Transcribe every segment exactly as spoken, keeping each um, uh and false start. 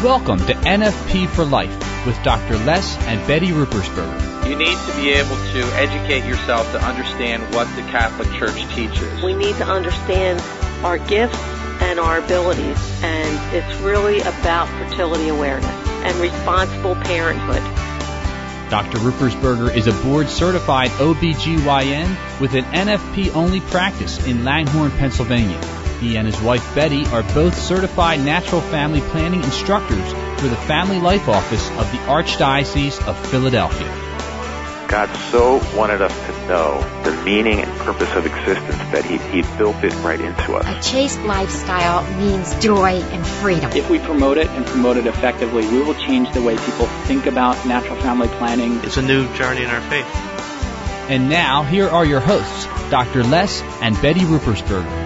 Welcome to N F P for Life with Doctor Les and Betty Ruppersberger. You need to be able to educate yourself to understand what the Catholic Church teaches. We need to understand our gifts and our abilities, and it's really about fertility awareness and responsible parenthood. Doctor Ruppersberger is a board-certified O B G Y N with an N F P-only practice in Langhorne, Pennsylvania. He and his wife Betty are both certified natural family planning instructors for the Family Life Office of the Archdiocese of Philadelphia. God so wanted us to know the meaning and purpose of existence that he, he built it right into us. A chaste lifestyle means joy and freedom. If we promote it and promote it effectively, we will change the way people think about natural family planning. It's a new journey in our faith. And now, here are your hosts, Doctor Les and Betty Ruppersberger.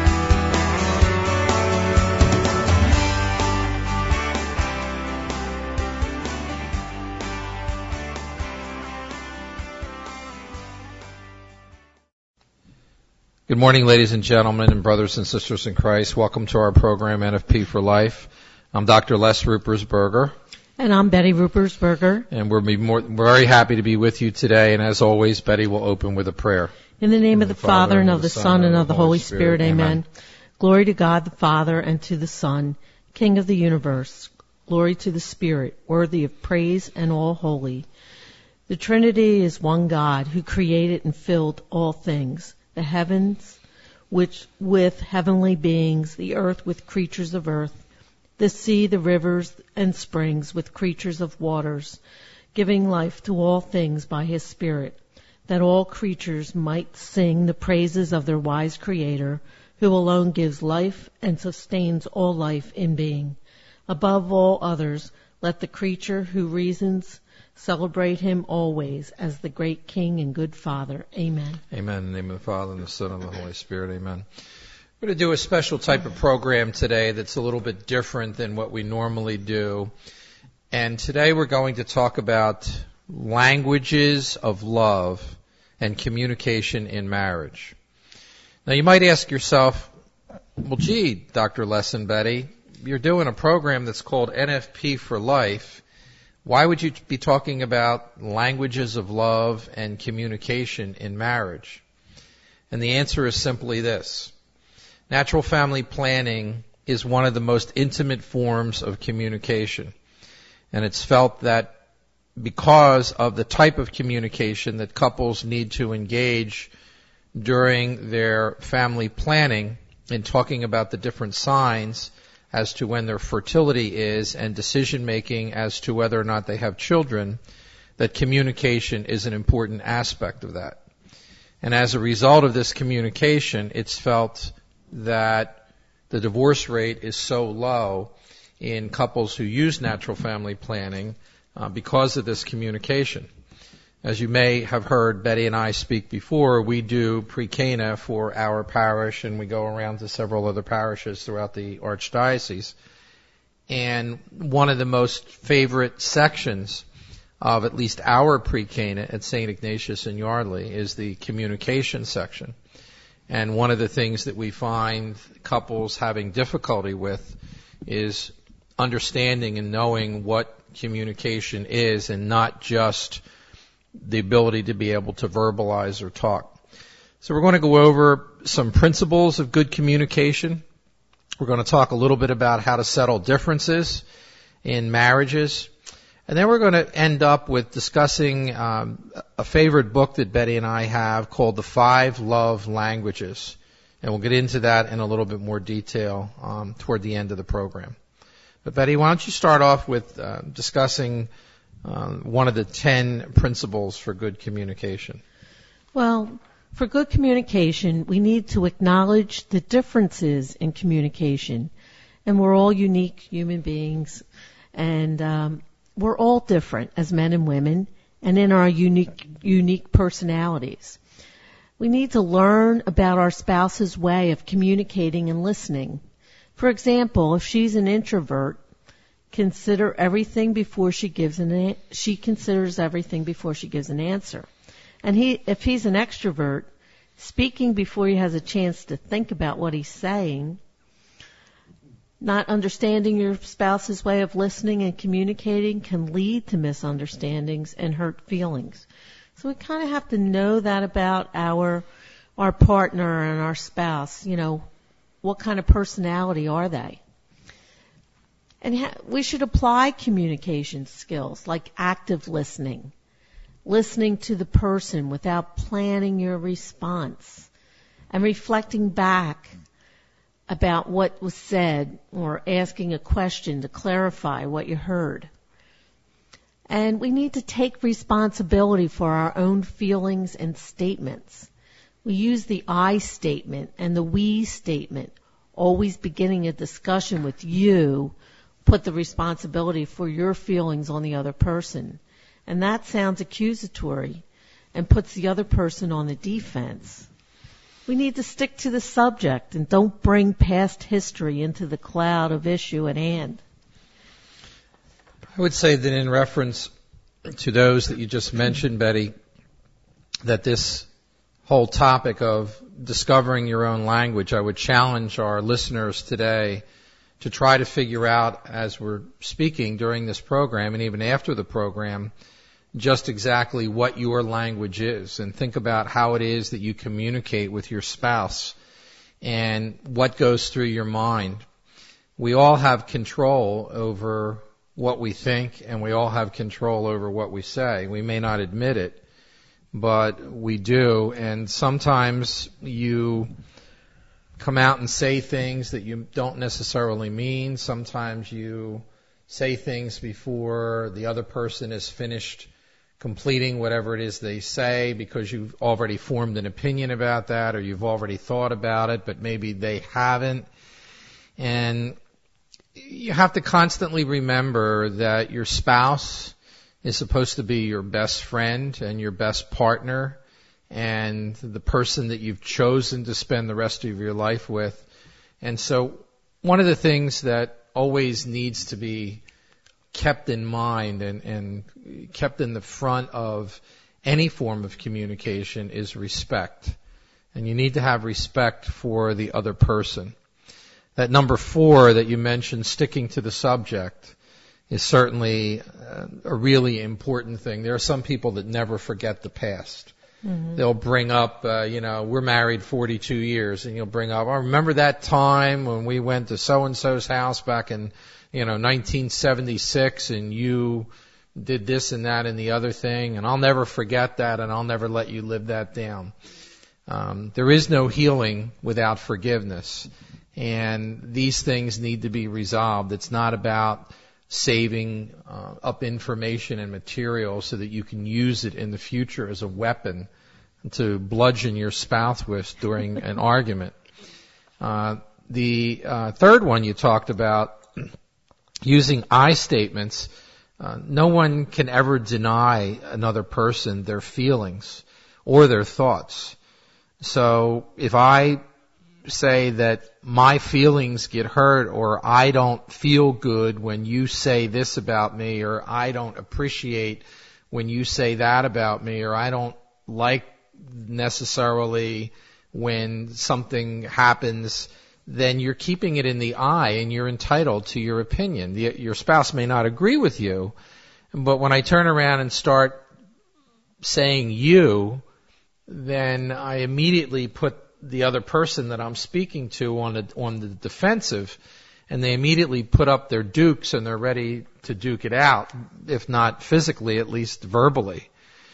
Good morning, ladies and gentlemen, and brothers and sisters in Christ. Welcome to our program, N F P for Life. I'm Doctor Les Ruppersberger. And I'm Betty Ruppersberger. And we're, be more, we're very happy to be with you today. And as always, Betty will open with a prayer. In the name of the, the Father, Father, and of the Son, and of the Holy Spirit, Spirit. Amen. Amen. Glory to God the Father, and to the Son, King of the universe. Glory to the Spirit, worthy of praise and all holy. The Trinity is one God, who created and filled all things. The heavens which with heavenly beings, the earth with creatures of earth, the sea, the rivers and springs with creatures of waters, giving life to all things by his Spirit, that all creatures might sing the praises of their wise Creator, who alone gives life and sustains all life in being. Above all others, let the creature who reasons celebrate him always as the great King and good Father. Amen. Amen. In the name of the Father, and the Son, and the Holy Spirit. Amen. We're going to do a special type of program today that's a little bit different than what we normally do. And today we're going to talk about languages of love and communication in marriage. Now you might ask yourself, well, gee, Doctor Les and Betty, you're doing a program that's called N F P for Life. Why would you be talking about languages of love and communication in marriage? And the answer is simply this. Natural family planning is one of the most intimate forms of communication. And it's felt that because of the type of communication that couples need to engage during their family planning in talking about the different signs as to when their fertility is and decision-making as to whether or not they have children, that communication is an important aspect of that. And as a result of this communication, it's felt that the divorce rate is so low in couples who use natural family planning uh, because of this communication. As you may have heard Betty and I speak before, we do pre-Cana for our parish, and we go around to several other parishes throughout the Archdiocese. And one of the most favorite sections of at least our pre-Cana at Saint Ignatius in Yardley is the communication section. And one of the things that we find couples having difficulty with is understanding and knowing what communication is, and not just the ability to be able to verbalize or talk. So we're going to go over some principles of good communication. We're going to talk a little bit about how to settle differences in marriages. And then we're going to end up with discussing um, a favorite book that Betty and I have called The Five Love Languages. And we'll get into that in a little bit more detail um, toward the end of the program. But Betty, why don't you start off with uh, discussing Um, one of the ten principles for good communication? Well, for good communication, we need to acknowledge the differences in communication. And we're all unique human beings, and um, we're all different as men and women, and in our unique, unique personalities. We need to learn about our spouse's way of communicating and listening. For example, if she's an introvert, Consider everything before she gives an a- she considers everything before she gives an answer. And he, if he's an extrovert, speaking before he has a chance to think about what he's saying, Not understanding your spouse's way of listening and communicating can lead to misunderstandings and hurt feelings. So we kind of have to know that about our our partner and our spouse. You know, what kind of personality are they? And ha- we should apply communication skills like active listening, listening to the person without planning your response, and reflecting back about what was said or asking a question to clarify what you heard. And we need to take responsibility for our own feelings and statements. We use the I statement and the we statement, always beginning a discussion with you, put the responsibility for your feelings on the other person. And that sounds accusatory and puts the other person on the defense. We need to stick to the subject and don't bring past history into the cloud of issue at hand. I would say that in reference to those that you just mentioned, Betty, that this whole topic of discovering your own language, I would challenge our listeners today to try to figure out, as we're speaking during this program and even after the program, just exactly what your language is, and think about how it is that you communicate with your spouse and what goes through your mind. We all have control over what we think, and we all have control over what we say. We may not admit it, but we do, and sometimes you come out and say things that you don't necessarily mean. Sometimes you say things before the other person is finished completing whatever it is they say, because you've already formed an opinion about that, or you've already thought about it, but maybe they haven't. And you have to constantly remember that your spouse is supposed to be your best friend and your best partner and the person that you've chosen to spend the rest of your life with. And so one of the things that always needs to be kept in mind and, and kept in the front of any form of communication is respect. And you need to have respect for the other person. That number four that you mentioned, sticking to the subject, is certainly a really important thing. There are some people that never forget the past. Mm-hmm. They'll bring up, uh, you know, we're married forty-two years, and you'll bring up, I remember that time when we went to so-and-so's house back in, you know, nineteen seventy-six, and you did this and that and the other thing, and I'll never forget that, and I'll never let you live that down. Um, there is no healing without forgiveness, and these things need to be resolved. It's not about saving uh, up information and material so that you can use it in the future as a weapon to bludgeon your spouse with during an argument. Uh, the uh, third one you talked about, using I statements. Uh, no one can ever deny another person their feelings or their thoughts. So if I say that my feelings get hurt, or I don't feel good when you say this about me, or I don't appreciate when you say that about me, or I don't like necessarily when something happens, then you're keeping it in the I, and you're entitled to your opinion. The, your spouse may not agree with you, but when I turn around and start saying you, then I immediately put the other person that I'm speaking to on the, on the defensive, and they immediately put up their dukes and they're ready to duke it out, if not physically, at least verbally.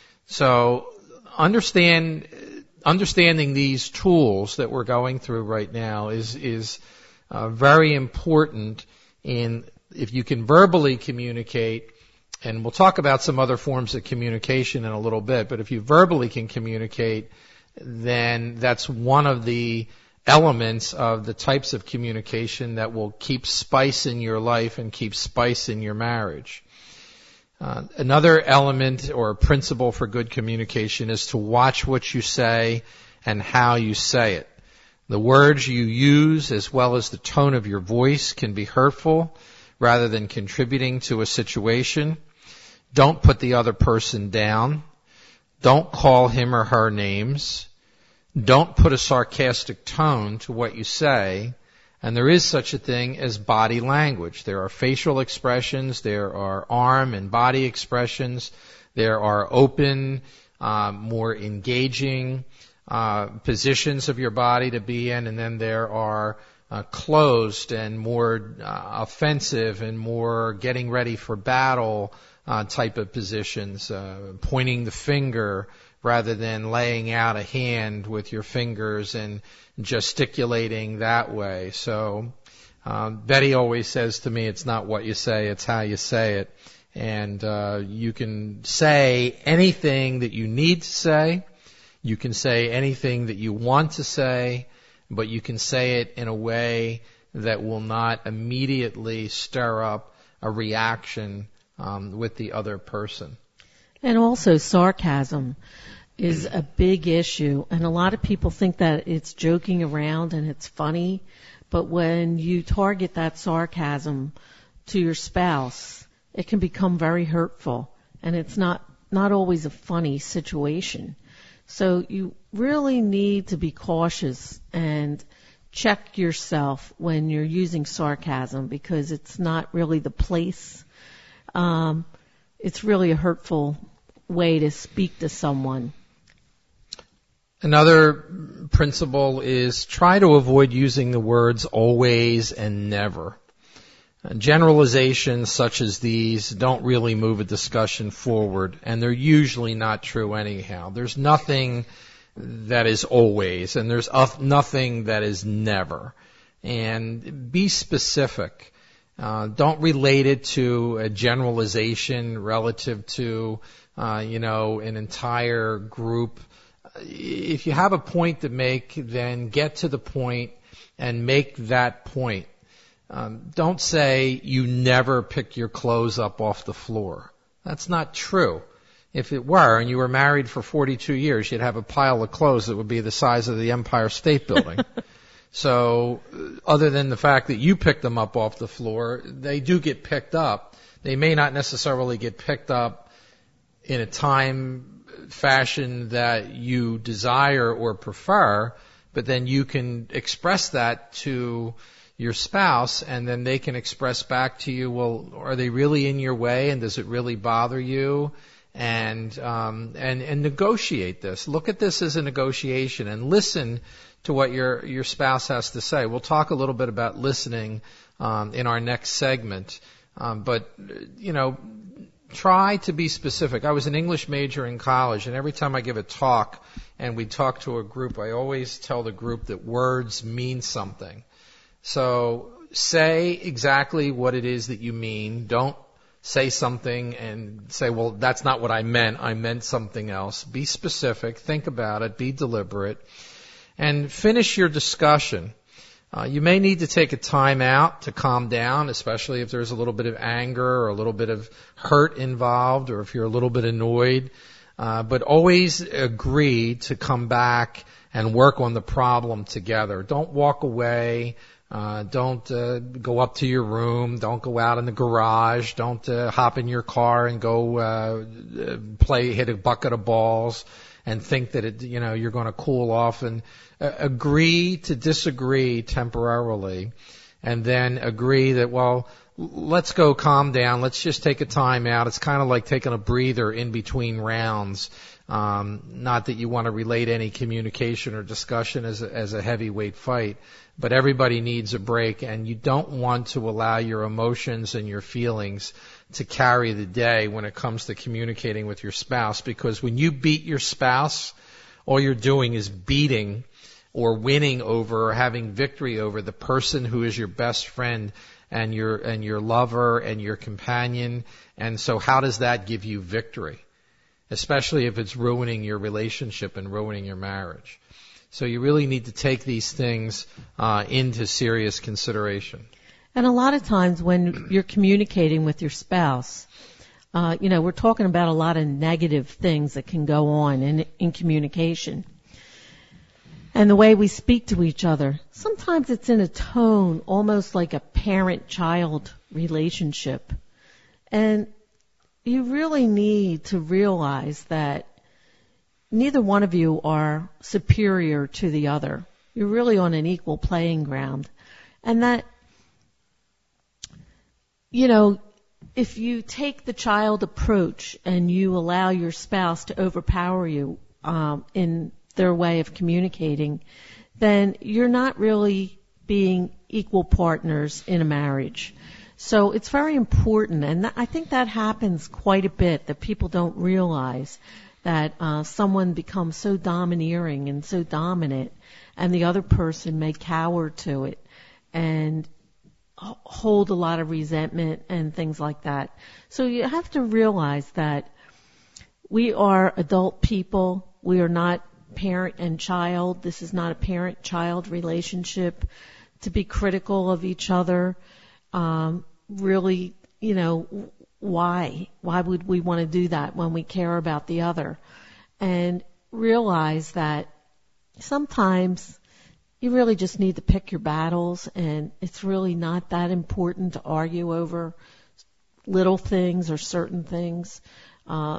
So understand, understanding these tools that we're going through right now is, is uh, very important. In if you can verbally communicate, and we'll talk about some other forms of communication in a little bit, but if you verbally can communicate, then that's one of the elements of the types of communication that will keep spice in your life and keep spice in your marriage. Uh, another element or principle for good communication is to watch what you say and how you say it. The words you use, as well as the tone of your voice, can be hurtful rather than contributing to a situation. Don't put the other person down. Don't call him or her names. Don't put a sarcastic tone to what you say, And there is such a thing as body language. There are facial expressions, there are arm and body expressions, there are open, uh, more engaging uh, positions of your body to be in, and then there are uh, closed and more uh, offensive and more getting ready for battle uh, type of positions, uh, pointing the finger rather than laying out a hand with your fingers and gesticulating that way. So um, Betty always says to me, it's not what you say, it's how you say it. And uh, you can say anything that you need to say. You can say anything that you want to say, but you can say it in a way that will not immediately stir up a reaction um, with the other person. And also sarcasm is a big issue, and a lot of people think that it's joking around and it's funny, but when you target that sarcasm to your spouse, it can become very hurtful, and it's not, not always a funny situation. So you really need to be cautious and check yourself when you're using sarcasm, because it's not really the place. Um, it's really a hurtful way to speak to someone. Another principle is try to avoid using the words always and never. Generalizations such as these don't really move a discussion forward, and they're usually not true anyhow. There's nothing that is always, and there's nothing that is never. And be specific. Uh, don't relate it to a generalization relative to, uh, you know, an entire group. If you have a point to make, then get to the point and make that point. Um, don't say you never pick your clothes up off the floor. That's not true. If it were, and you were married for forty-two years, you'd have a pile of clothes that would be the size of the Empire State Building. So, other than the fact that you pick them up off the floor, they do get picked up. They may not necessarily get picked up in a time fashion that you desire or prefer, but then you can express that to your spouse, and then they can express back to you, well, are they really in your way, and does it really bother you? And um, and and negotiate this. Look at this as a negotiation, and listen to what your your spouse has to say. We'll talk a little bit about listening um, in our next segment, um, but you know, try to be specific. I was an English major in college, and every time I give a talk and we talk to a group, I always tell the group that words mean something. So say exactly what it is that you mean. Don't say something and say, well, that's not what I meant. I meant something else. Be specific. Think about it. Be deliberate. And finish your discussion. Uh, you may need to take a time out to calm down, especially if there's a little bit of anger or a little bit of hurt involved, or if you're a little bit annoyed. Uh, but always agree to come back and work on the problem together. Don't walk away. Uh, don't uh, go up to your room. Don't go out in the garage. Don't uh, hop in your car and go uh, play, hit a bucket of balls and think that it, you know, you're going to cool off. And uh, agree to disagree temporarily, and then agree that, well, let's go calm down. Let's just take a time out. It's kind of like taking a breather in between rounds. Um, not that you want to relate any communication or discussion as a, as a heavyweight fight, but everybody needs a break, and you don't want to allow your emotions and your feelings to carry the day when it comes to communicating with your spouse, because when you beat your spouse, all you're doing is beating or winning over or having victory over the person who is your best friend and your and your lover and your companion. And so how does that give you victory? Especially if it's ruining your relationship and ruining your marriage. So you really need to take these things uh, into serious consideration. And a lot of times when you're communicating with your spouse, uh, you know, we're talking about a lot of negative things that can go on in, in communication. And the way we speak to each other, sometimes it's in a tone almost like a parent-child relationship. And you really need to realize that neither one of you are superior to the other. You're really on an equal playing ground. And that, you know, if you take the child approach and you allow your spouse to overpower you um, in their way of communicating, then you're not really being equal partners in a marriage. So it's very important, and th- I think that happens quite a bit, that people don't realize that uh, someone becomes so domineering and so dominant, and the other person may cower to it and h- hold a lot of resentment and things like that. So you have to realize that we are adult people. We are not parent and child. This is not a parent-child relationship. To be critical of each other, um, really, you know, why? Why would we want to do that when we care about the other? And realize that sometimes you really just need to pick your battles, and it's really not that important to argue over little things or certain things. Uh,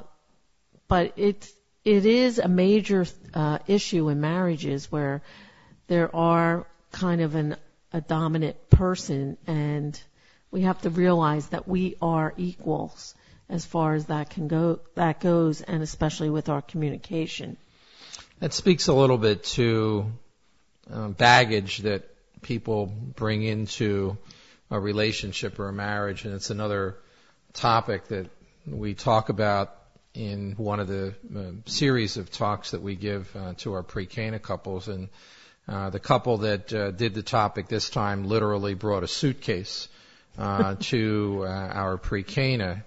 but it's, it is a major uh, issue in marriages where there are kind of an, a dominant person, and we have to realize that we are equals as far as that can go, that goes, and especially with our communication. That speaks a little bit to uh, baggage that people bring into a relationship or a marriage, and it's another topic that we talk about in one of the uh, series of talks that we give uh, to our pre-Cana couples. And uh, the couple that uh, did the topic this time literally brought a suitcase uh, to uh, our pre-Cana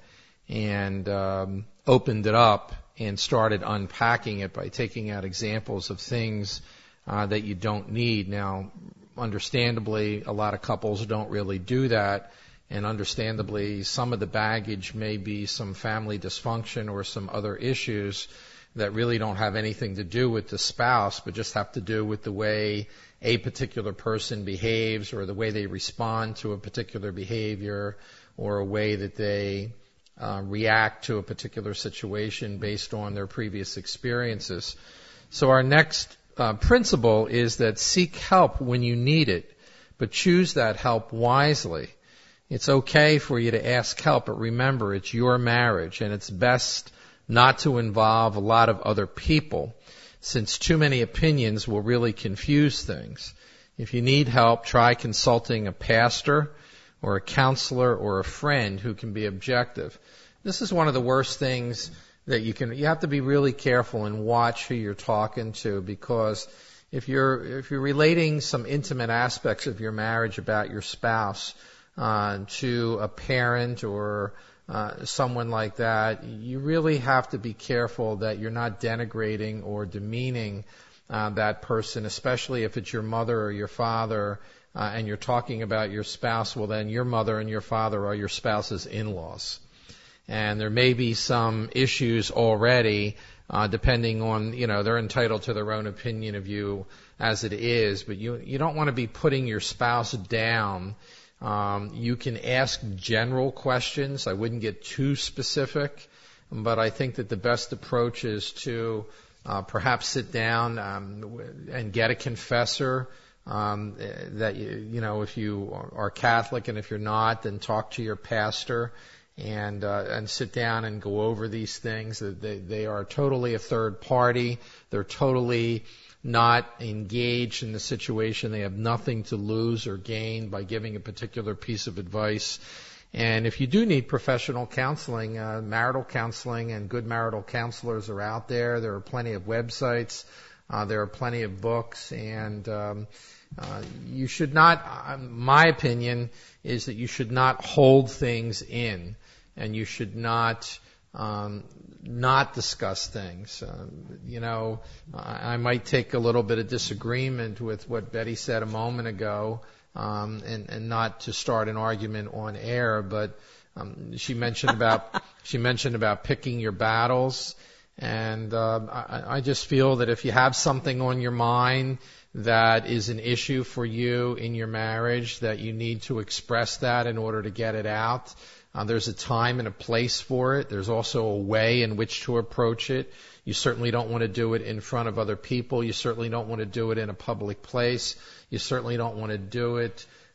and um, opened it up and started unpacking it by taking out examples of things uh, that you don't need. Now, understandably, a lot of couples don't really do that, and understandably, some of the baggage may be some family dysfunction or some other issues that really don't have anything to do with the spouse, but just have to do with the way a particular person behaves or the way they respond to a particular behavior or a way that they uh, react to a particular situation based on their previous experiences. So our next uh, principle is that seek help when you need it, but choose that help wisely. It's okay for you to ask help, but remember, it's your marriage, and it's best not to involve a lot of other people, since too many opinions will really confuse things. If you need help, try consulting a pastor or a counselor or a friend who can be objective. This is one of the worst things that you can, you have to be really careful and watch who you're talking to, because if you're, if you're relating some intimate aspects of your marriage about your spouse, Uh, to a parent or uh, someone like that, you really have to be careful that you're not denigrating or demeaning uh, that person, especially if it's your mother or your father uh, and you're talking about your spouse. Well, then your mother and your father are your spouse's in-laws. And there may be some issues already, uh, depending on, you know, they're entitled to their own opinion of you as it is, but you, you don't want to be putting your spouse down. Um, you can ask general questions. I wouldn't get too specific, but I think that the best approach is to uh, perhaps sit down um, and get a confessor. Um, that you, you know, if you are Catholic, and if you're not, then talk to your pastor and uh, and sit down and go over these things. They, they are totally a third party. They're totally not engaged in the situation. They have nothing to lose or gain by giving a particular piece of advice. And if you do need professional counseling, uh, marital counseling and good marital counselors are out there. There are plenty of websites. Uh, there are plenty of books. And um, uh, you should not, uh, my opinion is that you should not hold things in, and you should not um, not discuss things. Uh, you know, I, I might take a little bit of disagreement with what Betty said a moment ago, um, and, and not to start an argument on air, but um, she mentioned about she mentioned about picking your battles, and uh, I, I just feel that if you have something on your mind that is an issue for you in your marriage, that you need to express that in order to get it out. Uh, there's a time and a place for it. There's also a way in which to approach it. You certainly don't want to do it in front of other people. You certainly don't want to do it in a public place. You certainly don't want to do it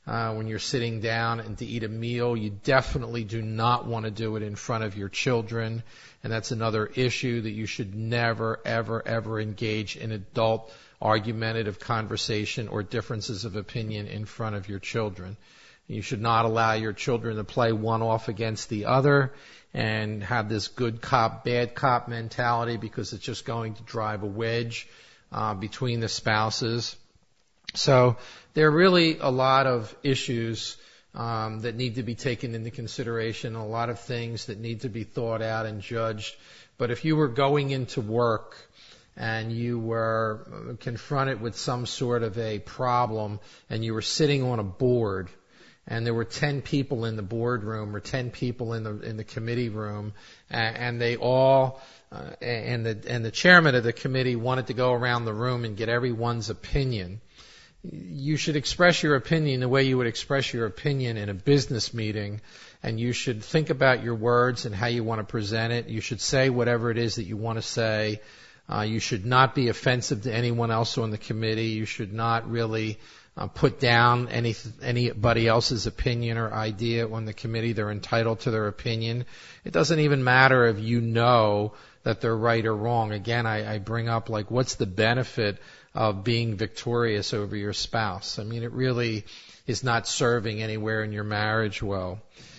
uh, when you're sitting down and to eat a meal. You definitely do not want to do it in front of your children. And that's another issue, that you should never, ever, ever engage in adult argumentative conversation or differences of opinion in front of your children. You should not allow your children to play one off against the other and have this good cop, bad cop mentality, because it's just going to drive a wedge uh, between the spouses. So there are really a lot of issues um, that need to be taken into consideration, a lot of things that need to be thought out and judged. But if you were going into work and you were confronted with some sort of a problem and you were sitting on a board and there were ten people in the boardroom or ten people in the in the committee room, and, and they all uh, and the and the chairman of the committee wanted to go around the room and get everyone's opinion, you should express your opinion the way you would express your opinion in a business meeting, and you should think about your words and how you want to present it. You should say whatever it is that you want to say. Uh, you should not be offensive to anyone else on the committee. You should not really uh, put down any anybody else's opinion or idea on the committee. They're entitled to their opinion. It doesn't even matter if you know that they're right or wrong. Again, I, I bring up, like, what's the benefit of being victorious over your spouse? I mean, it really is not serving anywhere in your marriage well.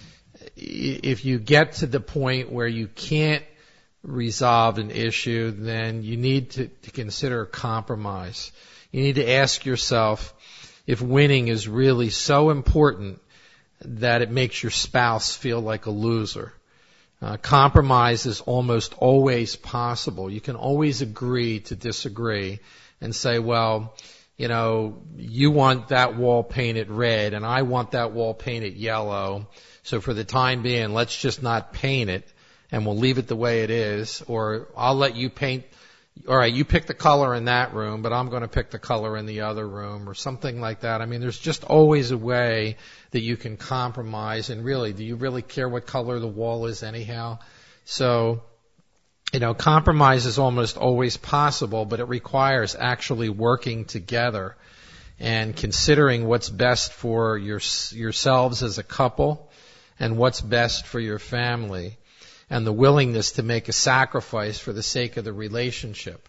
If you get to the point where you can't resolve an issue, then you need to, to consider a compromise. You need to ask yourself if winning is really so important that it makes your spouse feel like a loser. Uh, compromise is almost always possible. You can always agree to disagree and say, well, you know, you want that wall painted red and I want that wall painted yellow. So for the time being, let's just not paint it and we'll leave it the way it is. Or I'll let you paint, all right, you pick the color in that room, but I'm going to pick the color in the other room, or something like that. I mean, there's just always a way that you can compromise. And really, do you really care what color the wall is anyhow? So, you know, compromise is almost always possible, but it requires actually working together and considering what's best for your, yourselves as a couple and what's best for your family, and the willingness to make a sacrifice for the sake of the relationship.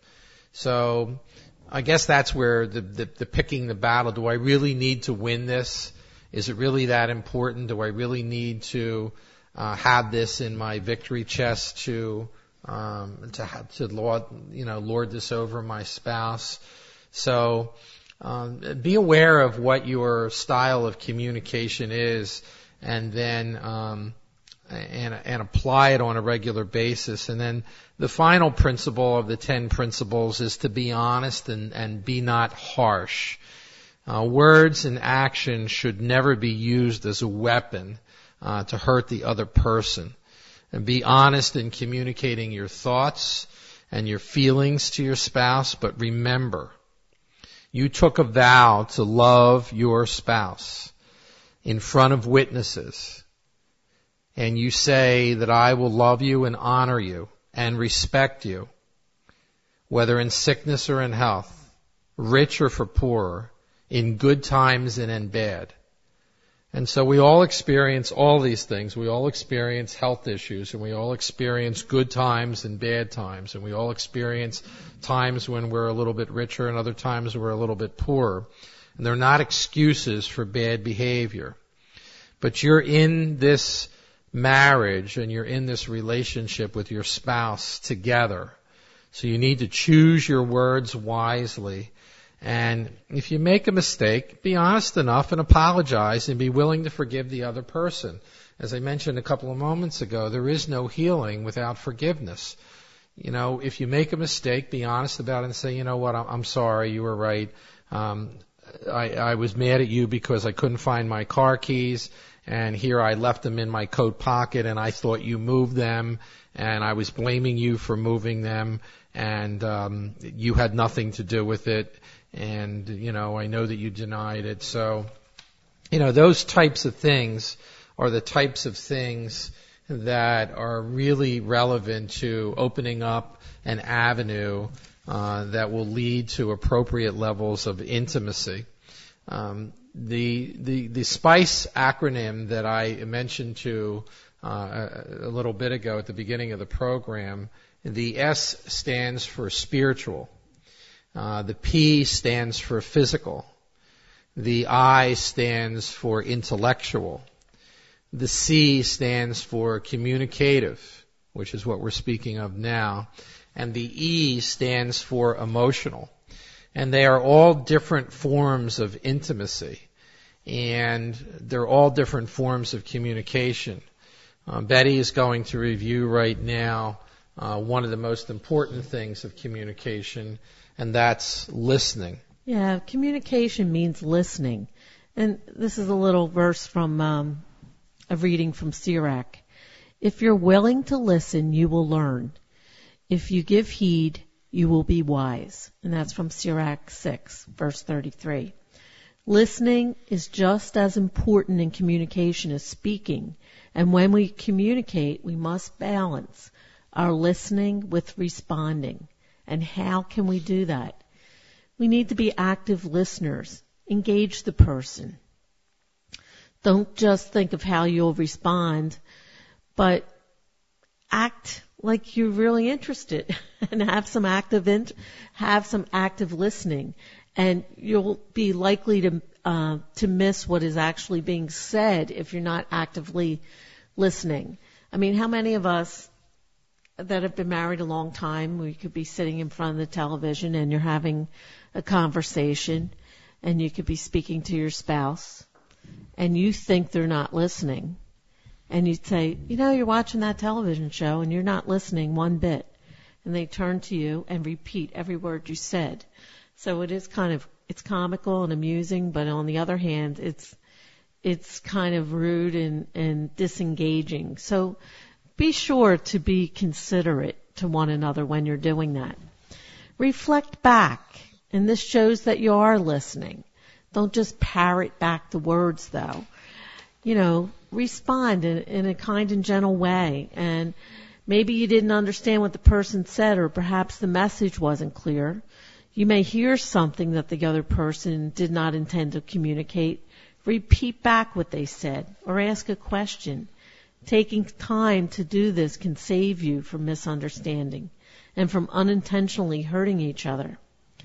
So I guess that's where the, the, the picking the battle. Do I really need to win this? Is it really that important? Do I really need to uh, have this in my victory chest to um, to have, to lord you know lord this over my spouse? So um, be aware of what your style of communication is, and then um, and, and apply it on a regular basis. And then the final principle of the ten principles is to be honest and, and be not harsh. Uh, words and action should never be used as a weapon uh, to hurt the other person. And be honest in communicating your thoughts and your feelings to your spouse, but remember, you took a vow to love your spouse in front of witnesses. And you say that I will love you and honor you and respect you, whether in sickness or in health, rich or for poor, in good times and in bad. And so we all experience all these things. We all experience health issues, and we all experience good times and bad times, and we all experience times when we're a little bit richer and other times we're a little bit poorer. And they're not excuses for bad behavior. But you're in this marriage and you're in this relationship with your spouse together. So you need to choose your words wisely. And if you make a mistake, be honest enough and apologize and be willing to forgive the other person. As I mentioned a couple of moments ago, there is no healing without forgiveness. You know, if you make a mistake, be honest about it and say, you know what, I'm, I'm sorry, you were right. Um, I, I was mad at you because I couldn't find my car keys, and here I left them in my coat pocket, and I thought you moved them, and I was blaming you for moving them, and um, you had nothing to do with it, and, you know, I know that you denied it. So, you know, those types of things are the types of things that are really relevant to opening up an avenue uh, that will lead to appropriate levels of intimacy. Um, the the the SPICE acronym that I mentioned to uh, a little bit ago at the beginning of the program, the S stands for spiritual, uh, the P stands for physical, the I stands for intellectual, the C stands for communicative, which is what we're speaking of now, and the E stands for emotional. And they are all different forms of intimacy, and they're all different forms of communication. Uh, Betty is going to review right now uh, one of the most important things of communication, and that's listening. Yeah, communication means listening. And this is a little verse from um, a reading from Sirach. If you're willing to listen, you will learn. If you give heed, you will be wise. And that's from Sirach six, verse thirty-three. Listening is just as important in communication as speaking. And when we communicate, we must balance our listening with responding. And how can we do that? We need to be active listeners. Engage the person. Don't just think of how you'll respond, but act like you're really interested and have some active int- have some active listening, and you'll be likely to uh, to miss what is actually being said if you're not actively listening. I mean, how many of us that have been married a long time, we could be sitting in front of the television and you're having a conversation and you could be speaking to your spouse and you think they're not listening. And you'd say, you know, you're watching that television show and you're not listening one bit. And they turn to you and repeat every word you said. So it is kind of, it's comical and amusing, but on the other hand, it's, it's kind of rude and, and disengaging. So be sure to be considerate to one another when you're doing that. Reflect back, and this shows that you are listening. Don't just parrot back the words, though. You know, respond in, in a kind and gentle way. And maybe you didn't understand what the person said, or perhaps the message wasn't clear. You may hear something that the other person did not intend to communicate. Repeat back what they said, or ask a question. Taking time to do this can save you from misunderstanding and from unintentionally hurting each other.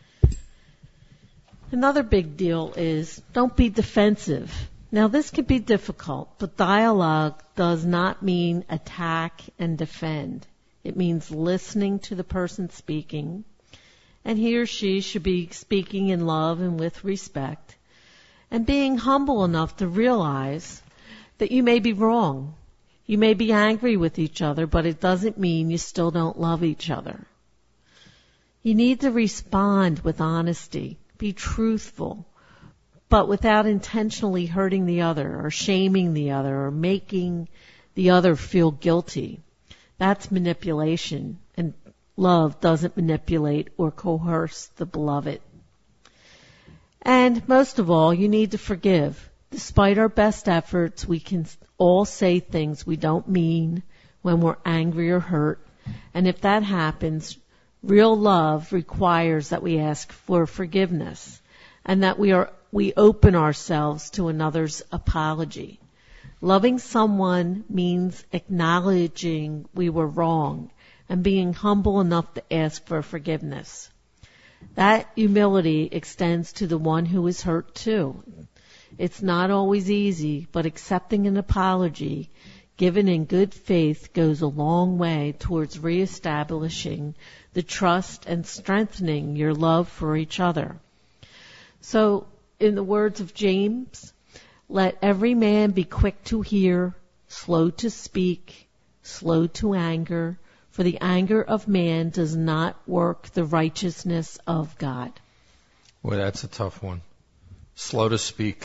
Another big deal is don't be defensive. Now, this can be difficult, but dialogue does not mean attack and defend. It means listening to the person speaking, and he or she should be speaking in love and with respect, and being humble enough to realize that you may be wrong. You may be angry with each other, but it doesn't mean you still don't love each other. You need to respond with honesty, be truthful, but without intentionally hurting the other or shaming the other or making the other feel guilty. That's manipulation, and love doesn't manipulate or coerce the beloved. And most of all, you need to forgive. Despite our best efforts, we can all say things we don't mean when we're angry or hurt. And if that happens, real love requires that we ask for forgiveness and that we are we open ourselves to another's apology. Loving someone means acknowledging we were wrong and being humble enough to ask for forgiveness. That humility extends to the one who is hurt too. It's not always easy, but accepting an apology given in good faith goes a long way towards reestablishing the trust and strengthening your love for each other. So, in the words of James, let every man be quick to hear, slow to speak, slow to anger, for the anger of man does not work the righteousness of God. Well, that's a tough one. Slow to speak.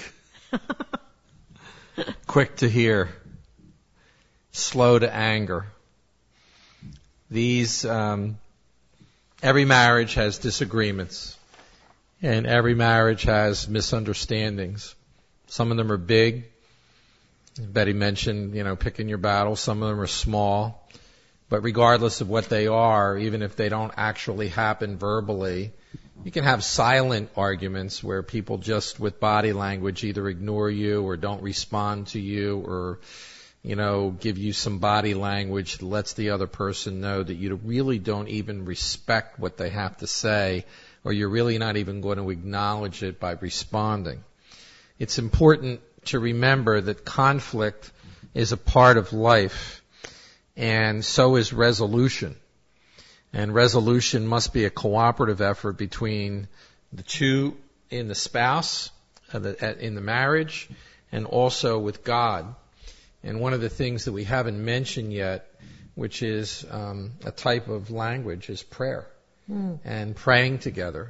Quick to hear. Slow to anger. These, um, every marriage has disagreements. And every marriage has misunderstandings. Some of them are big. Betty mentioned, you know, picking your battles. Some of them are small. But regardless of what they are, even if they don't actually happen verbally, You can have silent arguments where people just with body language either ignore you or don't respond to you or, you know, give you some body language that lets the other person know that you really don't even respect what they have to say, or you're really not even going to acknowledge it by responding. It's important to remember that conflict is a part of life, and so is resolution. And resolution must be a cooperative effort between the two in the spouse, in the marriage, and also with God. And one of the things that we haven't mentioned yet, which is um, a type of language, is prayer. Mm. And praying together.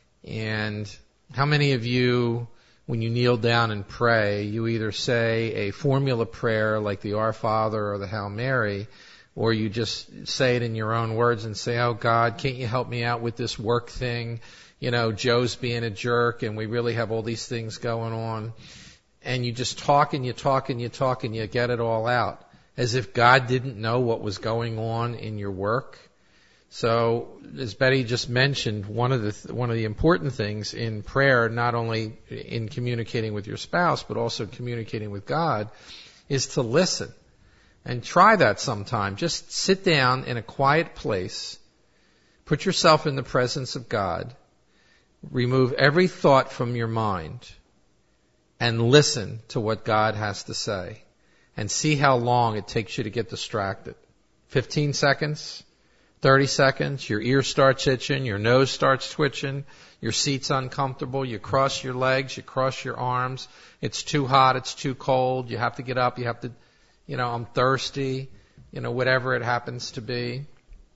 And how many of you, when you kneel down and pray, you either say a formula prayer like the Our Father or the Hail Mary, or you just say it in your own words and say, oh God, can't you help me out with this work thing? You know, Joe's being a jerk and we really have all these things going on. And you just talk and you talk and you talk and you get it all out, as if God didn't know what was going on in your work. So, as Betty just mentioned, one of the th- one of the important things in prayer, not only in communicating with your spouse, but also communicating with God, is to listen. And try that sometime. Just sit down in a quiet place, put yourself in the presence of God, remove every thought from your mind, and listen to what God has to say. And see how long it takes you to get distracted. fifteen seconds? thirty seconds, your ear starts itching, your nose starts twitching, your seat's uncomfortable, you cross your legs, you cross your arms, it's too hot, it's too cold, you have to get up, you have to, you know, I'm thirsty, you know, whatever it happens to be.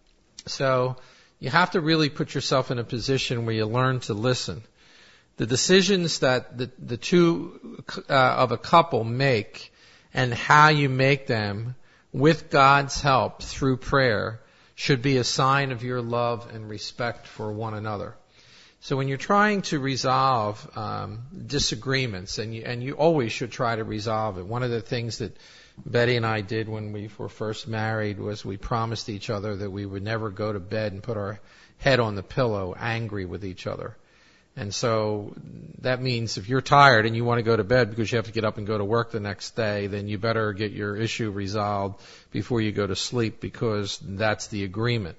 So you have to really put yourself in a position where you learn to listen. The decisions that the, the two uh, of a couple make and how you make them with God's help through prayer should be a sign of your love and respect for one another. So when you're trying to resolve um, disagreements, and you, and you always should try to resolve it. One of the things that Betty and I did when we were first married was we promised each other that we would never go to bed and put our head on the pillow angry with each other. And so that means if you're tired and you want to go to bed because you have to get up and go to work the next day, then you better get your issue resolved before you go to sleep, because that's the agreement.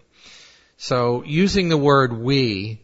So using the word we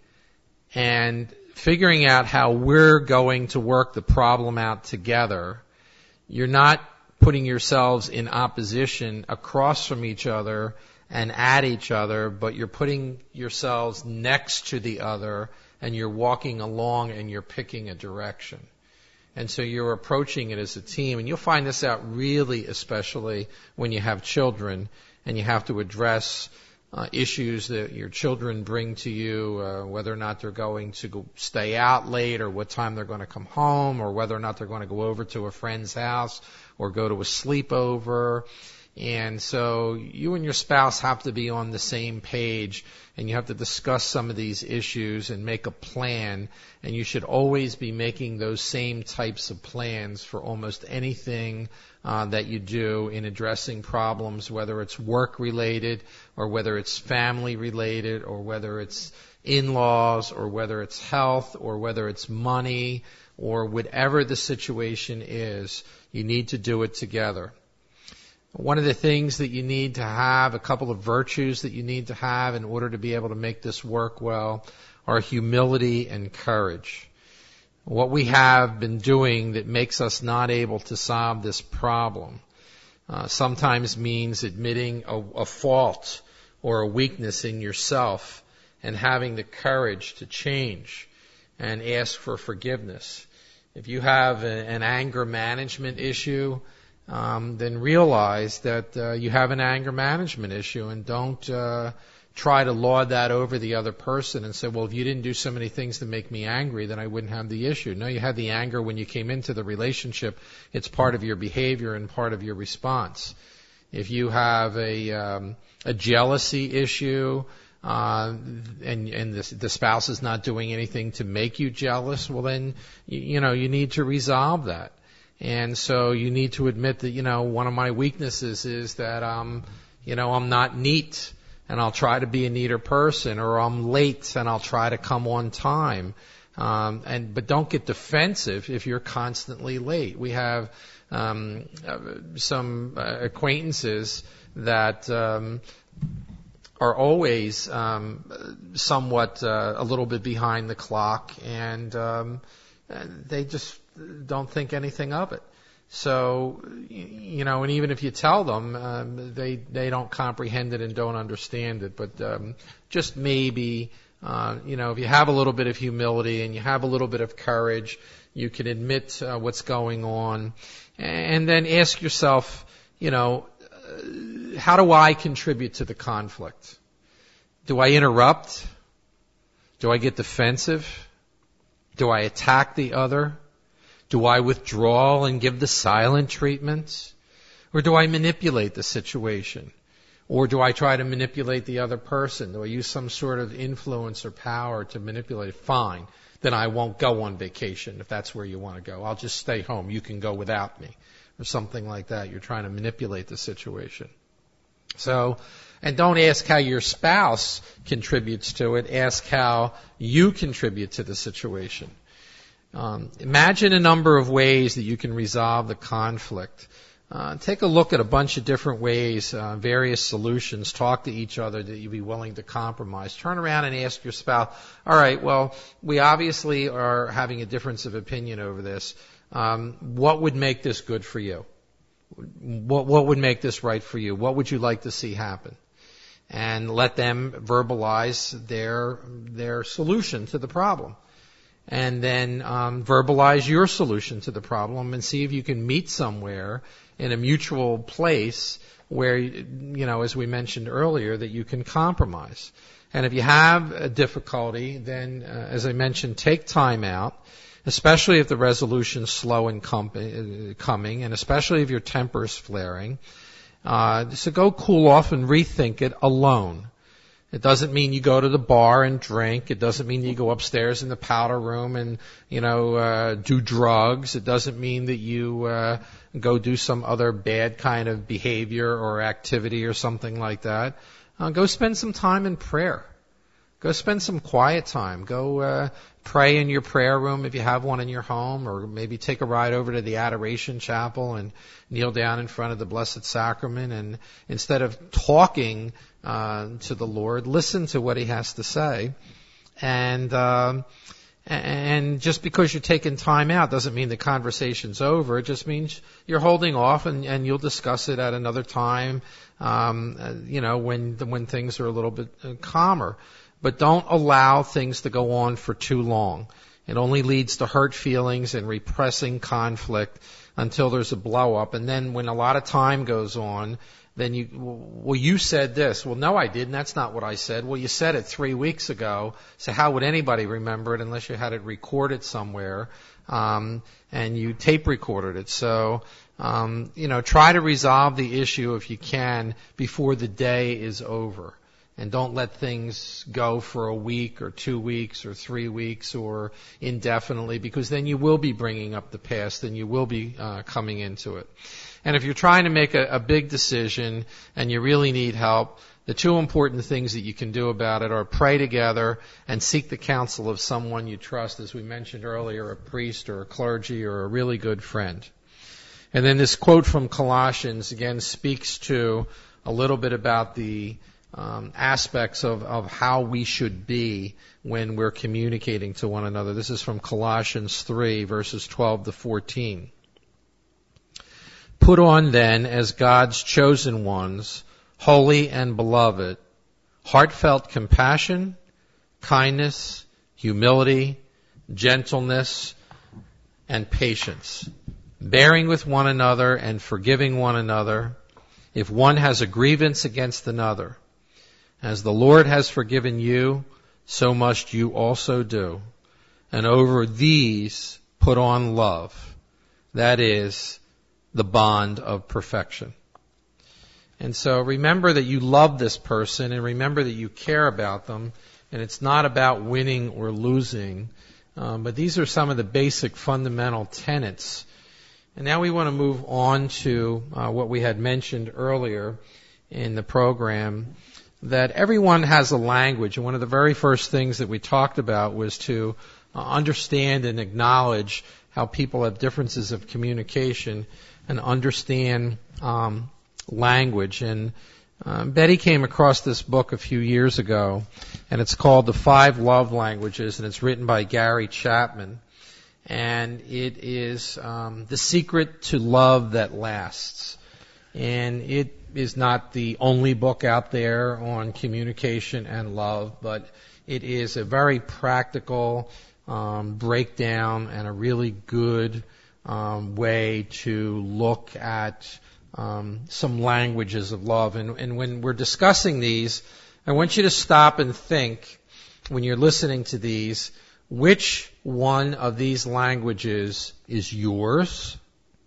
and figuring out how we're going to work the problem out together, you're not putting yourselves in opposition across from each other and at each other, but you're putting yourselves next to the other, and you're walking along and you're picking a direction. And so you're approaching it as a team. And you'll find this out really especially when you have children and you have to address uh, issues that your children bring to you, uh, whether or not they're going to go stay out late, or what time they're going to come home, or whether or not they're going to go over to a friend's house or go to a sleepover. And so you and your spouse have to be on the same page, and you have to discuss some of these issues and make a plan. And you should always be making those same types of plans for almost anything uh, that you do in addressing problems, whether it's work-related or whether it's family-related or whether it's in-laws or whether it's health or whether it's money or whatever the situation is. You need to do it together. One of the things that you need to have, a couple of virtues that you need to have in order to be able to make this work well, are humility and courage. What we have been doing that makes us not able to solve this problem uh, sometimes means admitting a, a fault or a weakness in yourself and having the courage to change and ask for forgiveness. If you have a, an anger management issue, Um, then realize that uh, you have an anger management issue, and don't uh, try to laud that over the other person and say, well, if you didn't do so many things to make me angry, then I wouldn't have the issue. No, you had the anger when you came into the relationship. It's part of your behavior and part of your response. If you have a, um, a jealousy issue, uh, and, and the, the spouse is not doing anything to make you jealous, well, then, you, you know, you need to resolve that. And so you need to admit that, you know, one of my weaknesses is that, um, you know, I'm not neat and I'll try to be a neater person, or I'm late and I'll try to come on time. Um, and but don't get defensive if you're constantly late. We have um, some uh, acquaintances that um, are always um, somewhat uh, a little bit behind the clock, and um, they just don't think anything of it. So, you know, and even if you tell them, um, they they don't comprehend it and don't understand it. But um, just maybe. Uh, you know, if you have a little bit of humility and you have a little bit of courage, you can admit uh, what's going on, and then ask yourself, you know, uh, how do I contribute to the conflict? Do I interrupt? Do I get defensive? Do I attack the other? Do I withdraw and give the silent treatment? Or do I manipulate the situation? Or do I try to manipulate the other person? Do I use some sort of influence or power to manipulate? Fine. Then I won't go on vacation if that's where you want to go. I'll just stay home. You can go without me. Or something like that. You're trying to manipulate the situation. So, and don't ask how your spouse contributes to it. Ask how you contribute to the situation. Um, imagine a number of ways that you can resolve the conflict. Uh, take a look at a bunch of different ways, uh, various solutions. Talk to each other that you'd be willing to compromise. Turn around and ask your spouse, all right, well, we obviously are having a difference of opinion over this. Um, what would make this good for you? What, what would make this right for you? What would you like to see happen? And let them verbalize their, their solution to the problem. And then um, verbalize your solution to the problem and see if you can meet somewhere in a mutual place where, you know, as we mentioned earlier, that you can compromise. And if you have a difficulty, then, uh, as I mentioned, take time out, especially if the resolution's slow in com- coming, and especially if your temper's flaring. Uh, so go cool off and rethink it alone. It doesn't mean you go to the bar and drink. It doesn't mean you go upstairs in the powder room and, you know, uh, do drugs. It doesn't mean that you uh, go do some other bad kind of behavior or activity or something like that. Uh, go spend some time in prayer. Go spend some quiet time. Go uh, pray in your prayer room if you have one in your home, or maybe take a ride over to the Adoration Chapel and kneel down in front of the Blessed Sacrament. And instead of talking uh, to the Lord, listen to what He has to say. And um, and just because you're taking time out doesn't mean the conversation's over. It just means you're holding off, and, and you'll discuss it at another time. Um, uh, you know, when when things are a little bit uh, calmer. But don't allow things to go on for too long. It only leads to hurt feelings and repressing conflict until there's a blow up. And then when a lot of time goes on, then you, well, you said this. Well, no, I didn't. That's not what I said. Well, you said it three weeks ago. So how would anybody remember it unless you had it recorded somewhere, um, and you tape recorded it? So, um, you know, try to resolve the issue if you can before the day is over. And don't let things go for a week or two weeks or three weeks or indefinitely, because then you will be bringing up the past and you will be uh, coming into it. And if you're trying to make a, a big decision and you really need help, the two important things that you can do about it are pray together and seek the counsel of someone you trust, as we mentioned earlier, a priest or a clergy or a really good friend. And then this quote from Colossians, again, speaks to a little bit about the Um, aspects of, of how we should be when we're communicating to one another. This is from Colossians three, verses twelve to fourteen. Put on then, as God's chosen ones, holy and beloved, heartfelt compassion, kindness, humility, gentleness, and patience, bearing with one another and forgiving one another if one has a grievance against another. As the Lord has forgiven you, so must you also do. And over these put on love. That is the bond of perfection. And so remember that you love this person, and remember that you care about them. And it's not about winning or losing. Um, but these are some of the basic fundamental tenets. And now we want to move on to uh, what we had mentioned earlier in the program, that everyone has a language, and one of the very first things that we talked about was to uh, understand and acknowledge how people have differences of communication and understand um, language. And um, Betty came across this book a few years ago, and it's called The Five Love Languages, and it's written by Gary Chapman. And it is um, the secret to love that lasts. And it is not the only book out there on communication and love, but it is a very practical um, breakdown and a really good um, way to look at um, some languages of love. And, and when we're discussing these, I want you to stop and think, when you're listening to these, which one of these languages is yours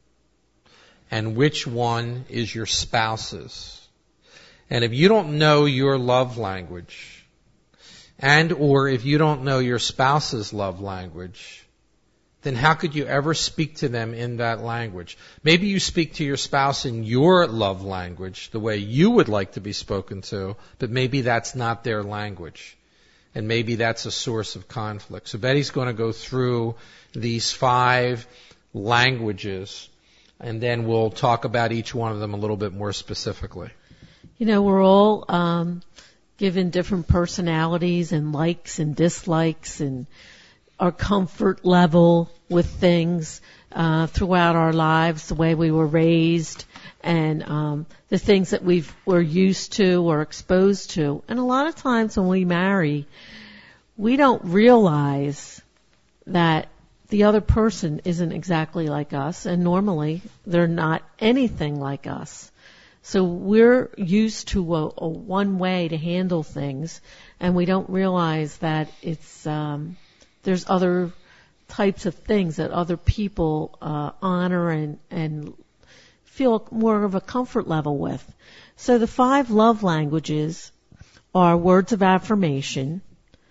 and which one is your spouse's. And if you don't know your love language, and or if you don't know your spouse's love language, then how could you ever speak to them in that language? Maybe you speak to your spouse in your love language, the way you would like to be spoken to, but maybe that's not their language. And maybe that's a source of conflict. So Betty's going to go through these five languages, and then we'll talk about each one of them a little bit more specifically. You know, we're all um, given different personalities and likes and dislikes and our comfort level with things uh, throughout our lives, the way we were raised, and um, the things that we've, we're used to or exposed to. And a lot of times when we marry, we don't realize that the other person isn't exactly like us, and normally they're not anything like us. So we're used to a, a one way to handle things, and we don't realize that it's um, there's other types of things that other people uh, honor and, and feel more of a comfort level with. So the five love languages are words of affirmation,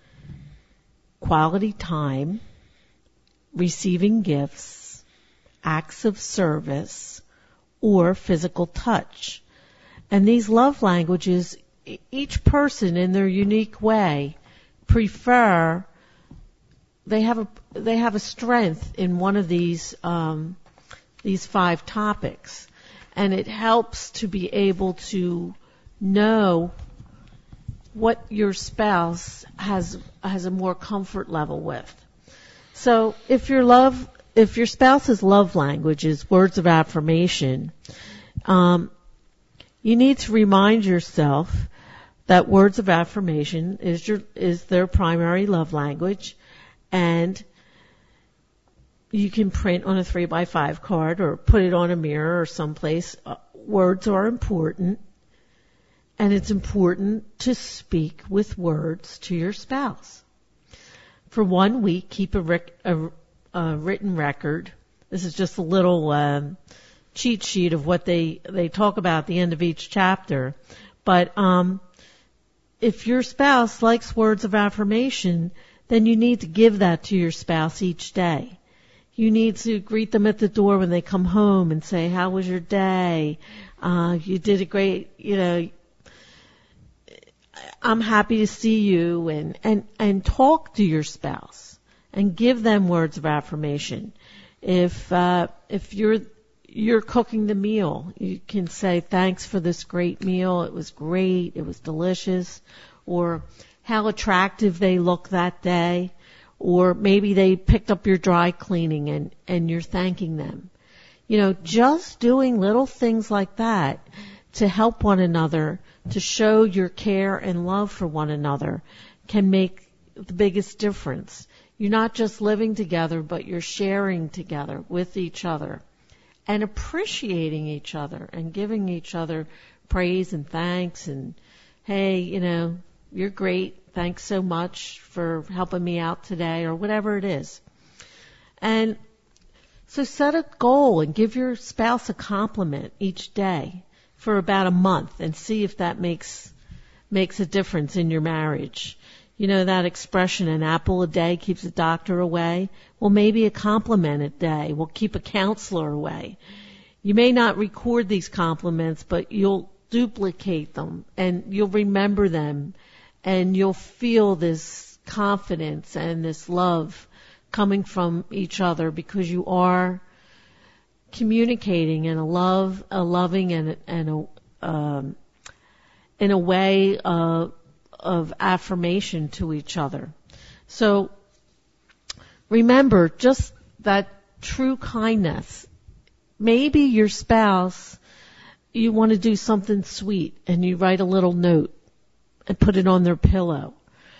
quality time, receiving gifts, acts of service, or physical touch. And these love languages, each person in their unique way prefer, they have a, they have a strength in one of these, um, these five topics. And it helps to be able to know what your spouse has, has a more comfort level with. So if your love, if your spouse's love language is words of affirmation, um, you need to remind yourself that words of affirmation is your, is their primary love language, and you can print on a three by five card or put it on a mirror or someplace. Uh, words are important, and it's important to speak with words to your spouse. For one week, keep a, rec- a, a written record. This is just a little um, cheat sheet of what they, they talk about at the end of each chapter. But um, if your spouse likes words of affirmation, then you need to give that to your spouse each day. You need to greet them at the door when they come home and say, "How was your day? Uh, you did a great, you know, I'm happy to see you," and, and, and talk to your spouse and give them words of affirmation. If, uh, if you're, you're cooking the meal, you can say, "Thanks for this great meal. It was great. It was delicious." Or how attractive they look that day. Or maybe they picked up your dry cleaning and, and you're thanking them. You know, just doing little things like that to help one another, to show your care and love for one another, can make the biggest difference. You're not just living together, but you're sharing together with each other and appreciating each other and giving each other praise and thanks and, "Hey, you know, you're great. Thanks so much for helping me out today," or whatever it is. And so set a goal and give your spouse a compliment each day for about a month and see if that makes makes a difference in your marriage. You know that expression, "an apple a day keeps a doctor away"? Well, maybe a compliment a day will keep a counselor away. You may not record these compliments, but you'll duplicate them, and you'll remember them, and you'll feel this confidence and this love coming from each other because you are communicating in a love, a loving and, and a, um, in a way of, of affirmation to each other. So remember just that true kindness. Maybe your spouse, you want to do something sweet and you write a little note and put it on their pillow.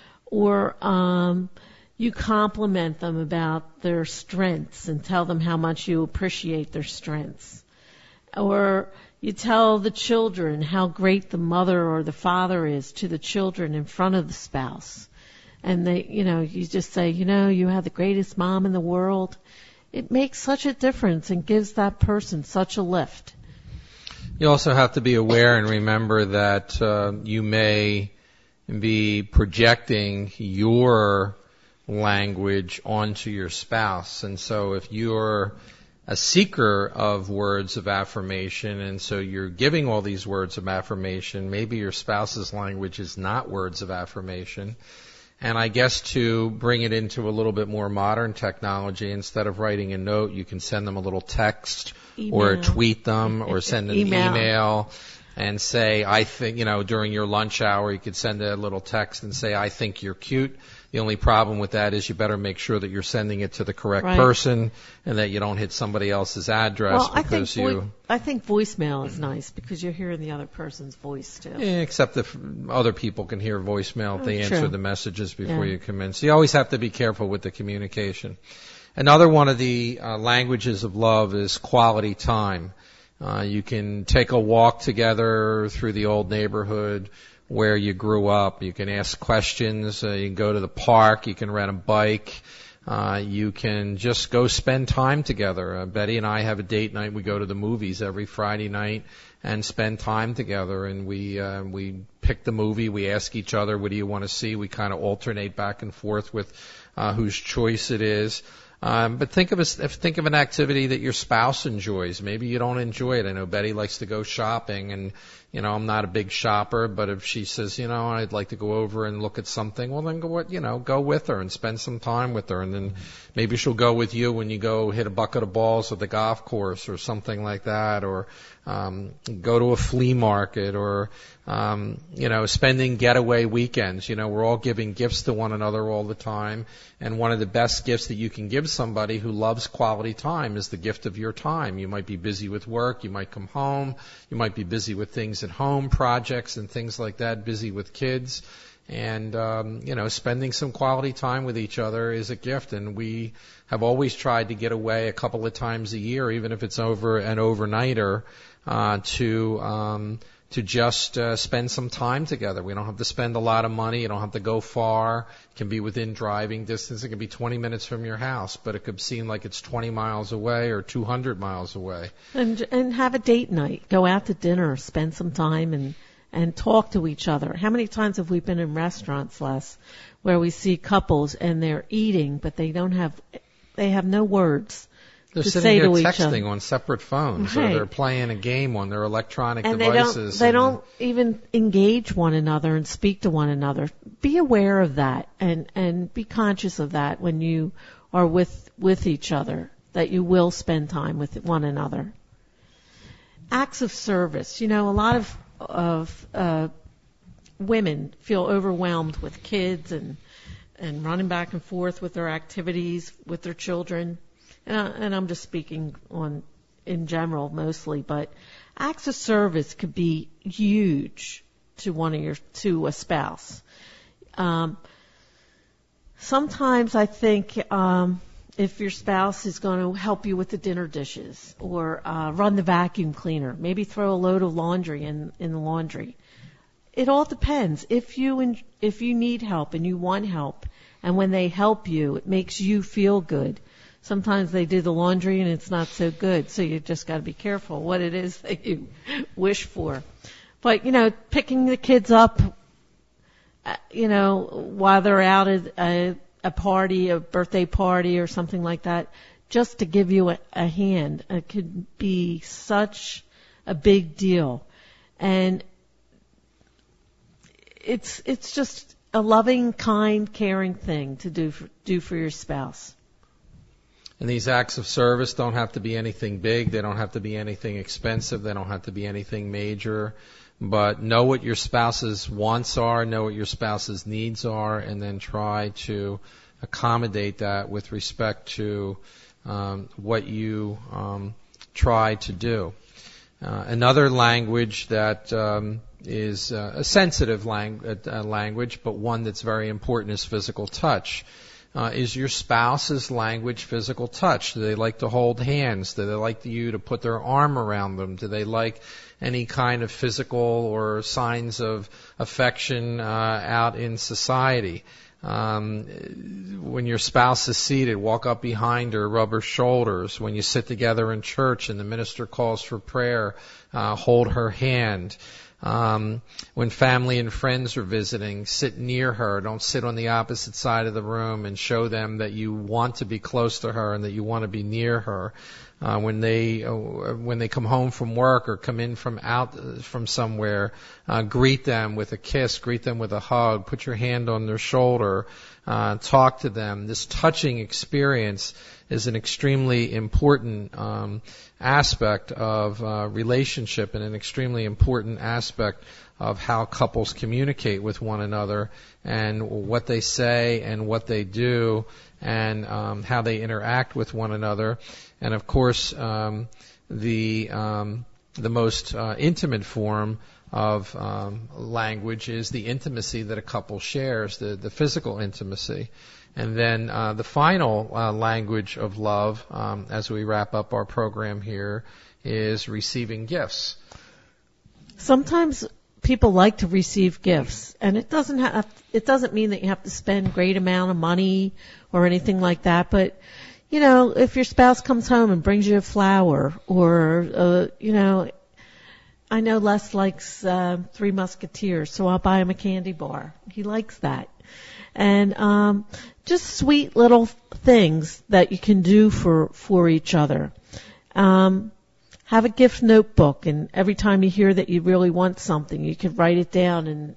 Or um, you compliment them about their strengths and tell them how much you appreciate their strengths. Or you tell the children how great the mother or the father is to the children in front of the spouse. And they, you know, you just say, you know, you have the greatest mom in the world. It makes such a difference and gives that person such a lift. You also have to be aware and remember that uh, you may be projecting your language onto your spouse. And so if you're a seeker of words of affirmation, and so you're giving all these words of affirmation, maybe your spouse's language is not words of affirmation. And I guess to bring it into a little bit more modern technology, instead of writing a note, you can send them a little text email. Or tweet them or send an email. email and say, I think, you know, during your lunch hour, you could send a little text and say, I think you're cute. The only problem with that is you better make sure that you're sending it to the correct right. person and that you don't hit somebody else's address well, because I think you... Vo- I think voicemail is nice because you're hearing the other person's voice too. Yeah, except if other people can hear voicemail if oh, they true. answer the messages before yeah. you come in. So you always have to be careful with the communication. Another one of the uh, languages of love is quality time. Uh, you can take a walk together through the old neighborhood where you grew up. You can ask questions. Uh, you can go to the park. You can rent a bike. Uh, you can just go spend time together. Uh, Betty and I have a date night. We go to the movies every Friday night and spend time together. And we uh, we pick the movie. We ask each other, what do you want to see? We kind of alternate back and forth with uh, whose choice it is. Um, but think of a, think of an activity that your spouse enjoys. Maybe you don't enjoy it. I know Betty likes to go shopping, and you know I'm not a big shopper. But if she says, you know, I'd like to go over and look at something, well then go, you know, go with her and spend some time with her, and then maybe she'll go with you when you go hit a bucket of balls at the golf course or something like that, or um, go to a flea market, or um, you know, spending getaway weekends. You know, we're all giving gifts to one another all the time. And one of the best gifts that you can give somebody who loves quality time is the gift of your time. You might be busy with work. You might come home. You might be busy with things at home, projects and things like that, busy with kids. And, um, you know, spending some quality time with each other is a gift. And we have always tried to get away a couple of times a year, even if it's over an overnighter, uh, to, um, to just uh, spend some time together. We don't have to spend a lot of money. You don't have to go far. It can be within driving distance. It can be twenty minutes from your house, but it could seem like it's twenty miles away or two hundred miles away. And and have a date night. Go out to dinner, spend some time and and talk to each other. How many times have we been in restaurants, Les, where we see couples and they're eating, but they don't have, they have no words. They're to sitting say there to texting each on separate phones, right. or they're playing a game on their electronic and devices. They don't, they and don't even engage one another and speak to one another. Be aware of that and, and be conscious of that when you are with, with each other, that you will spend time with one another. Acts of service. You know, a lot of, of uh, women feel overwhelmed with kids and, and running back and forth with their activities with their children. And, I, and I'm just speaking on in general mostly, but acts of service could be huge to one of your to a spouse. Um, sometimes I think um, if your spouse is going to help you with the dinner dishes or uh, run the vacuum cleaner, maybe throw a load of laundry in in the laundry. It all depends. If you in, if you need help and you want help, and when they help you, it makes you feel good. Sometimes they do the laundry and it's not so good, so you just got to be careful what it is that you wish for. But, you know, picking the kids up, uh, you know, while they're out at a, a party, a birthday party or something like that, just to give you a, a hand, it could be such a big deal. And it's it's just a loving, kind, caring thing to do for, do for your spouse. And these acts of service don't have to be anything big. They don't have to be anything expensive. They don't have to be anything major. But know what your spouse's wants are, know what your spouse's needs are, and then try to accommodate that with respect to um, what you um, try to do. Uh, another language that um, is uh, a sensitive lang- uh, language, but one that's very important, is physical touch. Uh, is your spouse's language physical touch? Do they like to hold hands? Do they like you to put their arm around them? Do they like any kind of physical or signs of affection uh, out in society? Um, when your spouse is seated, walk up behind her, rub her shoulders. When you sit together in church and the minister calls for prayer, uh, hold her hand. Um, when family and friends are visiting, sit near her. Don't sit on the opposite side of the room, and show them that you want to be close to her and that you want to be near her. Uh, when they uh, when they come home from work or come in from out uh, from somewhere, uh, greet them with a kiss, greet them with a hug, put your hand on their shoulder, uh, talk to them. This touching experience is an extremely important um, aspect of uh, relationship, and an extremely important aspect of how couples communicate with one another, and what they say and what they do, and um, how they interact with one another. And of course, um, the um, the most uh, intimate form of um, language is the intimacy that a couple shares, the, the physical intimacy. And then uh, the final uh, language of love, um, as we wrap up our program here, is receiving gifts. Sometimes people like to receive gifts, and it doesn't have it doesn't mean that you have to spend a great amount of money or anything like that. But you know, if your spouse comes home and brings you a flower, or uh, you know, I know Les likes uh, Three Musketeers, so I'll buy him a candy bar. He likes that. And um, just sweet little things that you can do for for each other. Um, have a gift notebook, and every time you hear that you really want something, you can write it down, and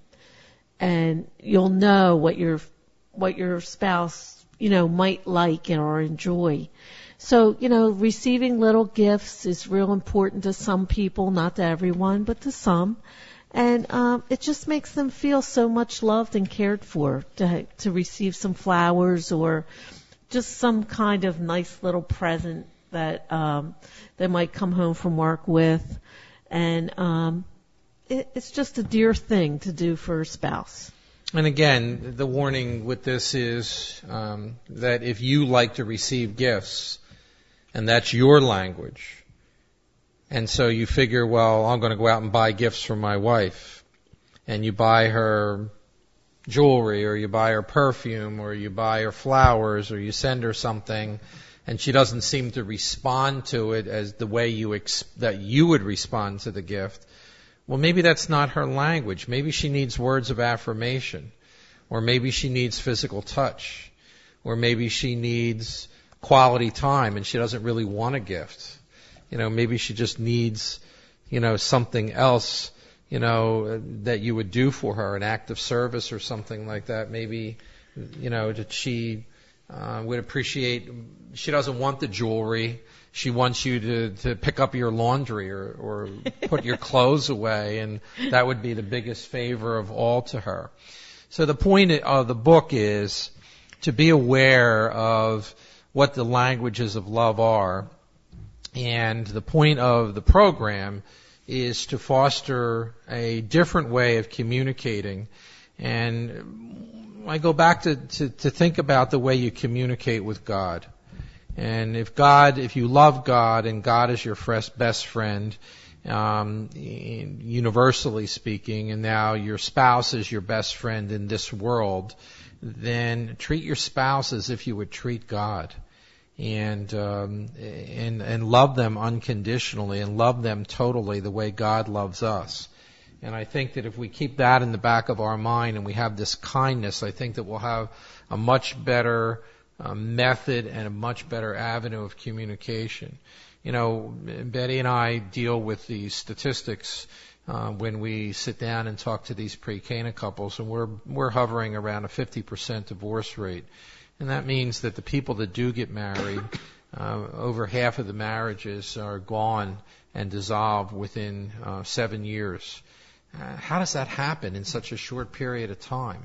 and you'll know what your what your spouse you know might like or enjoy. So you know, receiving little gifts is real important to some people, not to everyone, but to some. And um, it just makes them feel so much loved and cared for to to receive some flowers or just some kind of nice little present that um, they might come home from work with. And um, it, it's just a dear thing to do for a spouse. And again, the warning with this is um, that if you like to receive gifts, and that's your language, and so you figure, well, I'm going to go out and buy gifts for my wife. And you buy her jewelry, or you buy her perfume, or you buy her flowers, or you send her something, and she doesn't seem to respond to it as the way you ex- that you would respond to the gift. Well, maybe that's not her language. Maybe she needs words of affirmation. Or maybe she needs physical touch. Or maybe she needs quality time and she doesn't really want a gift. You know, maybe she just needs, you know, something else, you know, that you would do for her, an act of service or something like that. Maybe, you know, that she uh, would appreciate, she doesn't want the jewelry. She wants you to, to pick up your laundry or, or put your clothes away, and that would be the biggest favor of all to her. So the point of the book is to be aware of what the languages of love are. And the point of the program is to foster a different way of communicating. And I go back to, to, to think about the way you communicate with God. And if God, if you love God and God is your best friend, um, universally speaking, and now your spouse is your best friend in this world, then treat your spouse as if you would treat God. And, um, and, and love them unconditionally and love them totally the way God loves us. And I think that if we keep that in the back of our mind and we have this kindness, I think that we'll have a much better uh, method and a much better avenue of communication. You know, Betty and I deal with these statistics uh, when we sit down and talk to these pre-Cana couples, and we're we're hovering around a fifty percent divorce rate. And that means that the people that do get married, uh, over half of the marriages are gone and dissolved within uh, seven years. Uh, how does that happen in such a short period of time?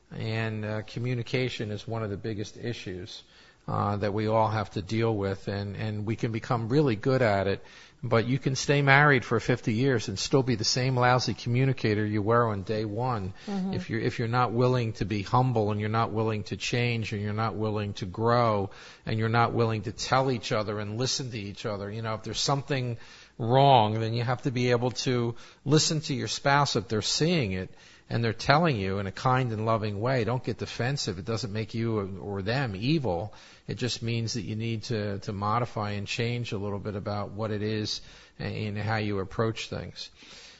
And uh, communication is one of the biggest issues uh, that we all have to deal with, and, and we can become really good at it. But you can stay married for fifty years and still be the same lousy communicator you were on day one. Mm-hmm. If you're if you're not willing to be humble, and you're not willing to change, and you're not willing to grow, and you're not willing to tell each other and listen to each other. You know, if there's something wrong, then you have to be able to listen to your spouse if they're seeing it and they're telling you in a kind and loving way. Don't get defensive. It doesn't make you or them evil. It just means that you need to, to modify and change a little bit about what it is and how you approach things.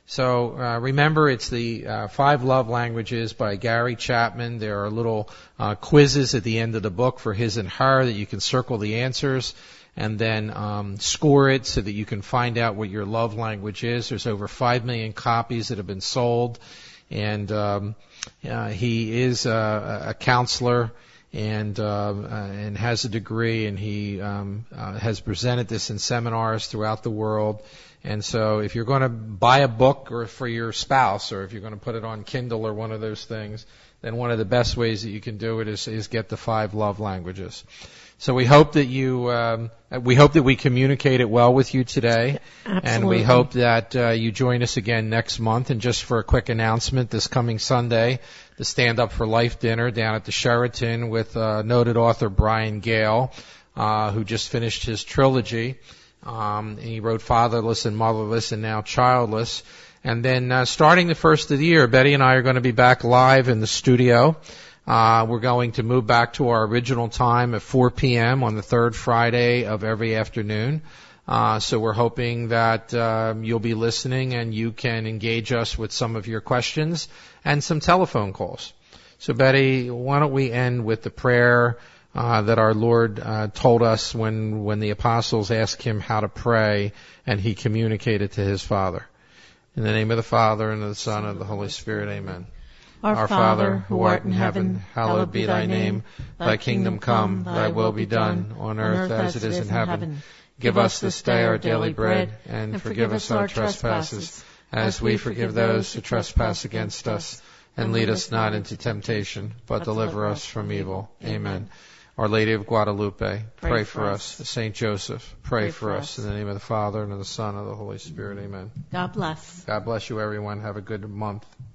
So uh, remember, it's the uh, Five Love Languages by Gary Chapman. There are little uh, quizzes at the end of the book for his and her that you can circle the answers and then um, score it so that you can find out what your love language is. There's over five million copies that have been sold. And um, uh, he is a, a counselor and uh, and has a degree, and he um, uh, has presented this in seminars throughout the world. And so if you're going to buy a book or for your spouse, or if you're going to put it on Kindle or one of those things, then one of the best ways that you can do it is, is get the five love languages. So we hope that you, um, we hope that we communicated well with you today. Absolutely. And we hope that uh, you join us again next month. And just for a quick announcement, this coming Sunday, the Stand Up for Life dinner down at the Sheraton with uh, noted author Brian Gale, uh, who just finished his trilogy. Um, he wrote Fatherless and Motherless and now Childless. And then uh, starting the first of the year, Betty and I are going to be back live in the studio. Uh, we're going to move back to our original time at four p.m. on the third Friday of every afternoon. Uh, so we're hoping that um, you'll be listening and you can engage us with some of your questions and some telephone calls. So Betty, why don't we end with the prayer uh, that our Lord uh, told us when, when the apostles asked him how to pray and he communicated to his Father. In the name of the Father and of the Son and of the Holy Spirit, amen. Our, Our Father, who art in heaven, hallowed be thy name. Thy kingdom come, thy will be done, on earth as it is in heaven. Give us this day our daily bread, and forgive us our trespasses, as we forgive those who trespass against us. And lead us not into temptation, but deliver us from evil. Amen. Our Lady of Guadalupe, pray for us. Saint Joseph, pray for us. In the name of the Father, and of the Son, and of the Holy Spirit. Amen. God bless. God bless you, everyone. Have a good month.